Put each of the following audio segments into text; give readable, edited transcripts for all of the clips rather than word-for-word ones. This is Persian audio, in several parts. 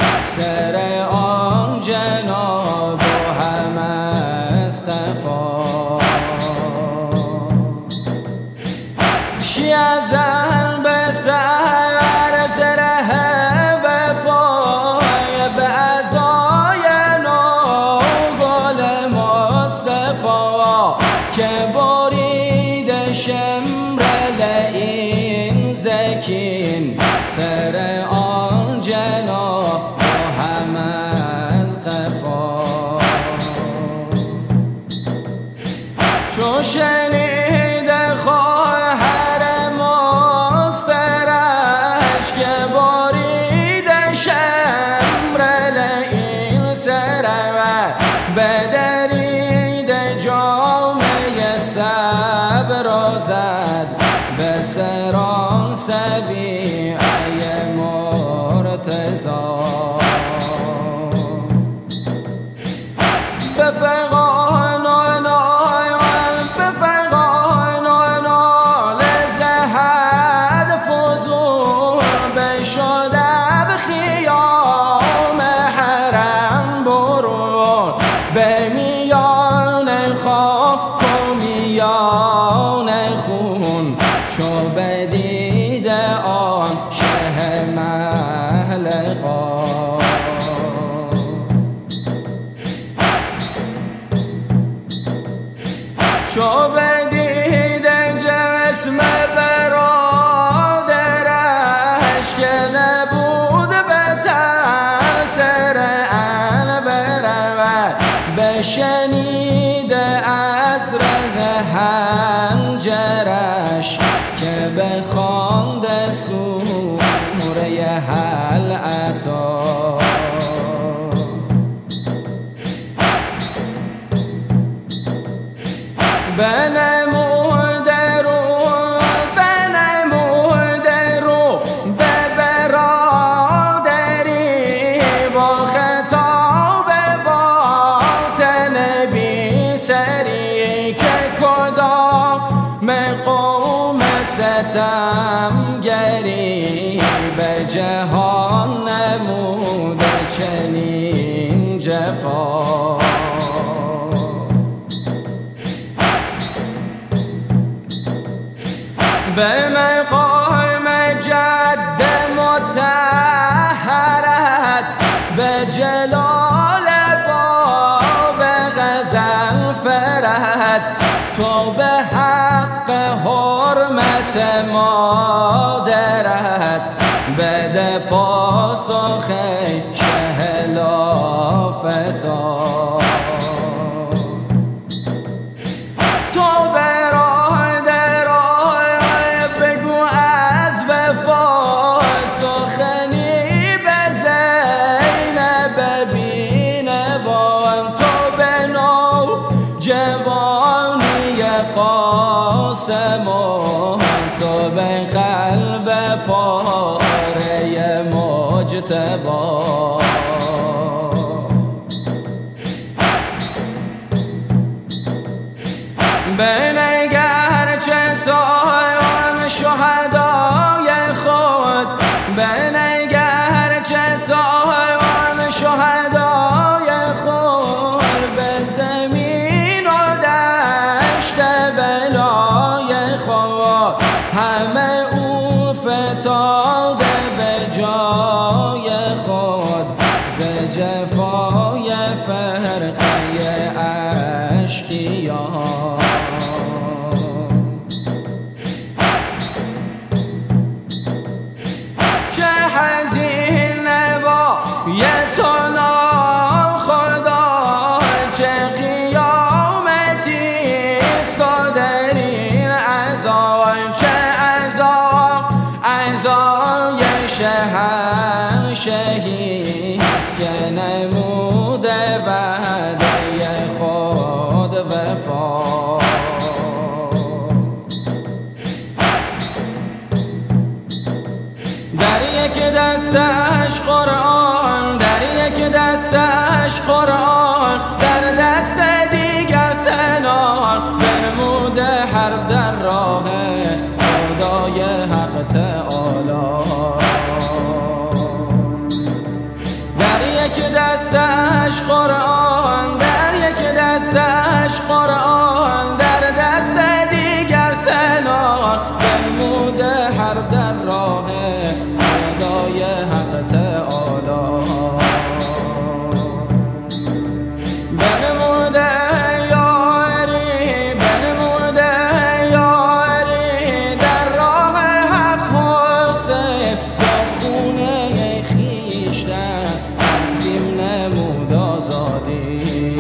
سر آن جناب و هم از قفا شی ازل به سر زره وفای به ازای نو گل مصطفی که برید شمر لئین زکین سر آن جناب و هم از قفا چو شنیده خواهر مسترش که برید شمر لئین سرور بدرید جامعه صبر زد به سران سبیعه مرتضی به فغان و نال زهد فضول بشد خیام حرم برون به میان خاک و میان خون چو بدید آن شه محلقا چو بدید جسم برادرش که نبود به تأثیر برود بشنید از ره حنجرش که بخواند سوره هل اتی بنمود رو به برادری با خطاب باطن بی سری که کدام قوم ستمگری به جهان نموده چنین جفا به مقام جد مطهرت به جلال باب غزل فرت تو به حق حرمت مادرت بده پاسخ شه لافتا تو سخنی به زینب بینوان تو به نو جوانی قاسم تو به قلب پاره مجتبی بنگر چه سایان شهدای خود بنگر چه سایان شهدای خود به زمین و دشت بلای خود همه او فتاده به جای خود ز جفای فرقه اشقیان چه حزین نبایت تو ناخدا چه قیامتیست و در این عزا چه عزای شهنشهیست که نموده وعده خود وفا در یک دستش قرآن در یک دستش قرآن در دست دیگر سنان فرموده حرف در راه خدای حق تعالی یک دستش قرآن، در یک دستش قرآن، در دست دیگر سنان، بنموده حرب در راه خدای حق تعالی. بنموده یاری، بنموده یاری، در راه حق حسین با خونه خویشتن تقسیم نمود آزادی.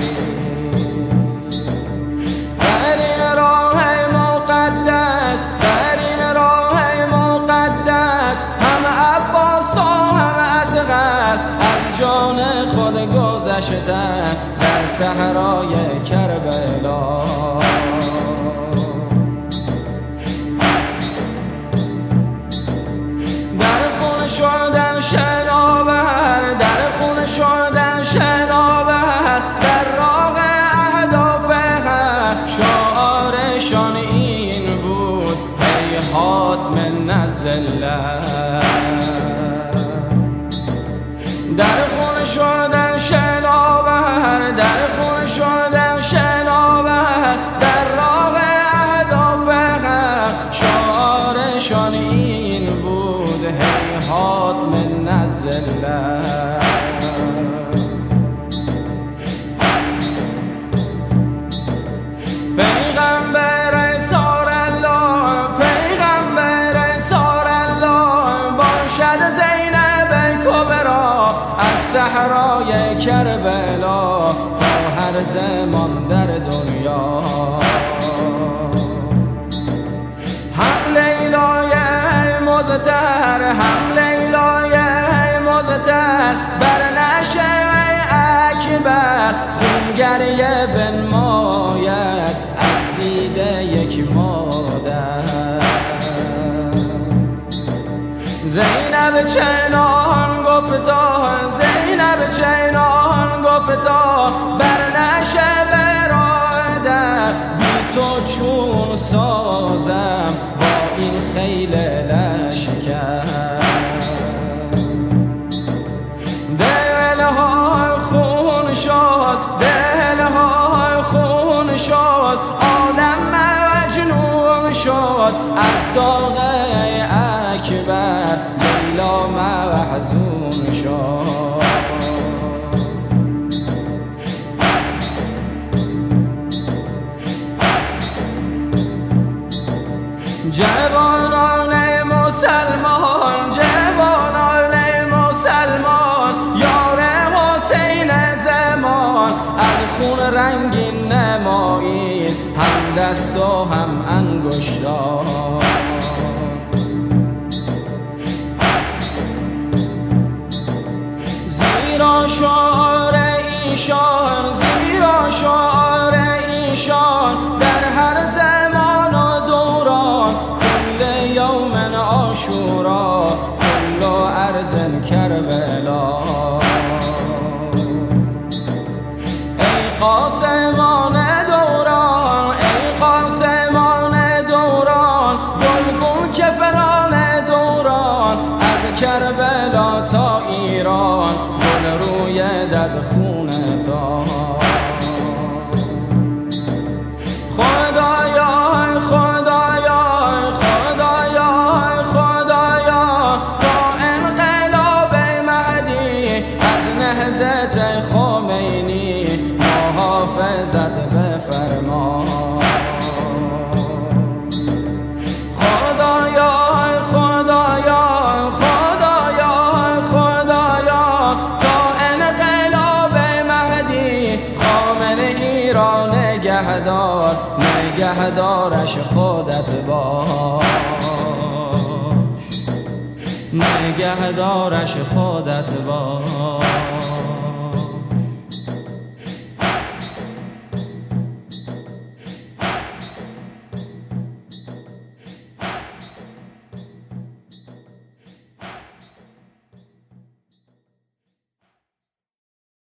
در این راه مقدس، در این راه مقدس، هم عباس و هم اصغر از جان خود گذشتن در صحرای کربلا. در خون شدن شناور، در خون شدن شناور، در راه اهداف حق شعارشان این بود هیهات من الذلت. در خون شدن شناور، در خون شدن شناور، در راه اهداف حق شعارشان این بود هیهات من الذلت. پیغمبر سار الله، پیغمبر سار الله، باشد زینب کبرا از صحرای کربلا تا هر زمان در دنیا. هم لیلای مزتر، هم لیلای مزتر، بر نشأ اکبر خونگریه بنماید از دیده یک مادر. زینب چنان گفتا، زینب چنان گفتا، بر نشأ برادر بی تو چون سازم با این خیل لشکر. دلها خون شد، دلها خون شد، آدم مجنون شد از داغ اکبر، لیلا محزون شد. جوانان مسلمان، جوانان مسلمان، یار حسین زمان از خون رنگین نمایید هم دست و هم انگشتان. زیرا شعار ایشان، زیرا شعار ایشان، در هر زمان و دوران کل یوم عاشورا کل ارض کربلا. ای قاسمان دوران، ای قاسمان دوران، گلگون که فلان دوران، از کربلا تا ایران گل روید از خون تا. خدایا خدایا خدایا خدایا تا انقلاب مهدی از نهضت خمینی محافظت بفرما. خدایا خدایا خدایا خدایا تا انقلاب مهدی خامنه‌ای را نگهدار، نگهدارش خودت باش، نگهدارش خودت باش.